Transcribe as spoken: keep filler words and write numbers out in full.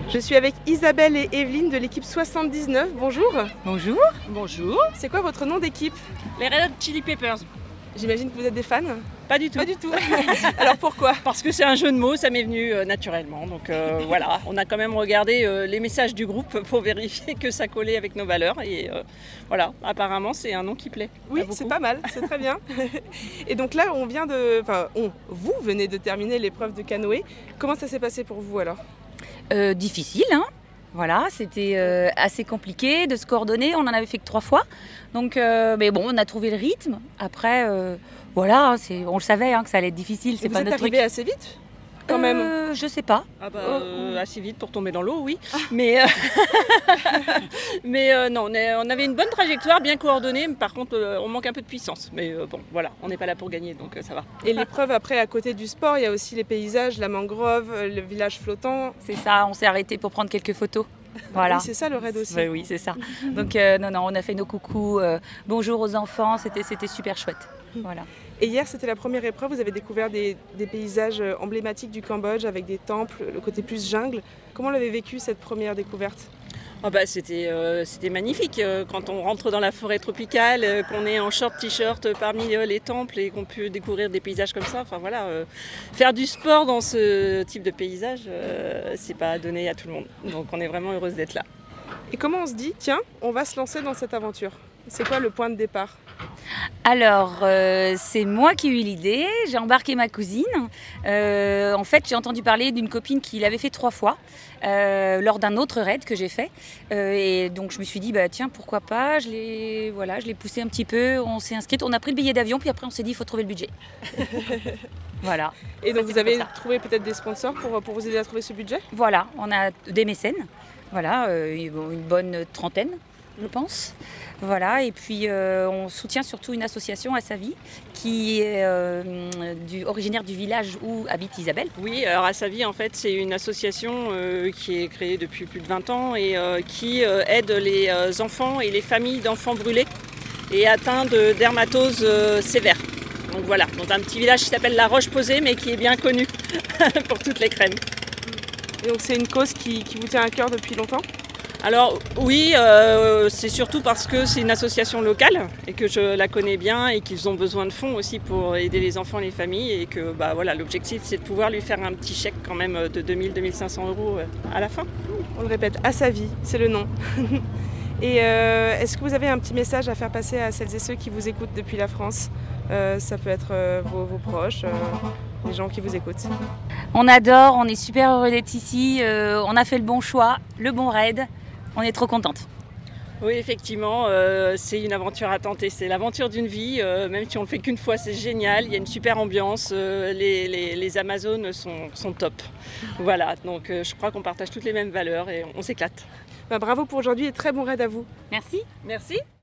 Je suis avec Isabelle et Evelyne de l'équipe soixante-dix-neuf. Bonjour. Bonjour. Bonjour. C'est quoi votre nom d'équipe? Les Red Hot Chili Peppers. J'imagine que vous êtes des fans? Pas du tout. Pas du tout. Alors pourquoi? Parce que c'est un jeu de mots, ça m'est venu euh, naturellement. Donc euh, voilà, on a quand même regardé euh, les messages du groupe pour vérifier que ça collait avec nos valeurs. Et euh, voilà, apparemment c'est un nom qui plaît. Oui, c'est pas mal, c'est très bien. Et donc là, on vient de, enfin, on, vous venez de terminer l'épreuve de canoë. Comment ça s'est passé pour vous alors? Euh, difficile, hein. Voilà, c'était euh, assez compliqué de se coordonner. On en avait fait que trois fois. Donc, euh, mais bon, on a trouvé le rythme. Après, euh, voilà, c'est, on le savait hein, que ça allait être difficile. C'est Et pas vous êtes notre arrivé truc. assez vite quand même. Euh, je sais pas. Ah bah, euh, assez vite pour tomber dans l'eau, oui. Mais, euh, mais euh, non, on, est, on avait une bonne trajectoire, bien coordonnée. Mais par contre, euh, on manque un peu de puissance. Mais euh, bon, voilà, on n'est pas là pour gagner, donc euh, ça va. Et l'épreuve après, à côté du sport, il y a aussi les paysages, la mangrove, le village flottant. C'est ça, on s'est arrêté pour prendre quelques photos. Voilà. Oui, c'est ça le raid aussi. Ouais, oui, c'est ça. Donc euh, non, non, on a fait nos coucous, euh, bonjour aux enfants, c'était, c'était super chouette. Voilà. Et hier, c'était la première épreuve, vous avez découvert des, des paysages emblématiques du Cambodge avec des temples, le côté plus jungle. Comment l'avez vécu cette première découverte? Oh bah, c'était, euh, c'était magnifique euh, quand on rentre dans la forêt tropicale, euh, qu'on est en short t-shirt parmi euh, les temples et qu'on peut découvrir des paysages comme ça. Enfin voilà, euh, faire du sport dans ce type de paysage, euh, c'est pas donné à tout le monde. Donc on est vraiment heureuse d'être là. Et comment on se dit, tiens, on va se lancer dans cette aventure? C'est quoi le point de départ? Alors, euh, c'est moi qui ai eu l'idée. J'ai embarqué ma cousine. Euh, en fait, j'ai entendu parler d'une copine qui l'avait fait trois fois euh, lors d'un autre raid que j'ai fait. Euh, et donc, je me suis dit, bah, tiens, pourquoi pas. Je l'ai, voilà, je l'ai poussé un petit peu. On s'est inscrite. On a pris le billet d'avion. Puis après, on s'est dit, il faut trouver le budget. Voilà. Et donc, Ça, vous avez comme ça. trouvé peut-être des sponsors pour, pour vous aider à trouver ce budget? Voilà, on a des mécènes. Voilà, euh, une bonne trentaine, je pense. Voilà, et puis euh, on soutient surtout une association à Savy qui est euh, du, originaire du village où habite Isabelle. Oui, alors Assavi, en fait, c'est une association euh, qui est créée depuis plus de vingt ans et euh, qui euh, aide les euh, enfants et les familles d'enfants brûlés et atteints de dermatose euh, sévère. Donc voilà, dans un petit village qui s'appelle La Roche-Posay, mais qui est bien connu pour toutes les crèmes. Et donc c'est une cause qui, qui vous tient à cœur depuis longtemps? Alors oui, euh, c'est surtout parce que c'est une association locale et que je la connais bien et qu'ils ont besoin de fonds aussi pour aider les enfants et les familles et que bah, voilà, l'objectif c'est de pouvoir lui faire un petit chèque quand même de deux mille à deux mille cinq cents euros à la fin. On le répète, à sa vie, c'est le nom. Et euh, est-ce que vous avez un petit message à faire passer à celles et ceux qui vous écoutent depuis la France? euh, Ça peut être euh, vos, vos proches, euh, les gens qui vous écoutent. On adore, on est super heureux d'être ici. Euh, on a fait le bon choix, le bon raid. On est trop contente. Oui, effectivement, euh, c'est une aventure à tenter. C'est l'aventure d'une vie. Euh, même si on le fait qu'une fois, c'est génial. Il y a une super ambiance. Euh, les, les, les Amazones sont, sont top. Voilà, donc euh, je crois qu'on partage toutes les mêmes valeurs et on, on s'éclate. Bah, bravo pour aujourd'hui et très bon raid à vous. Merci. Merci.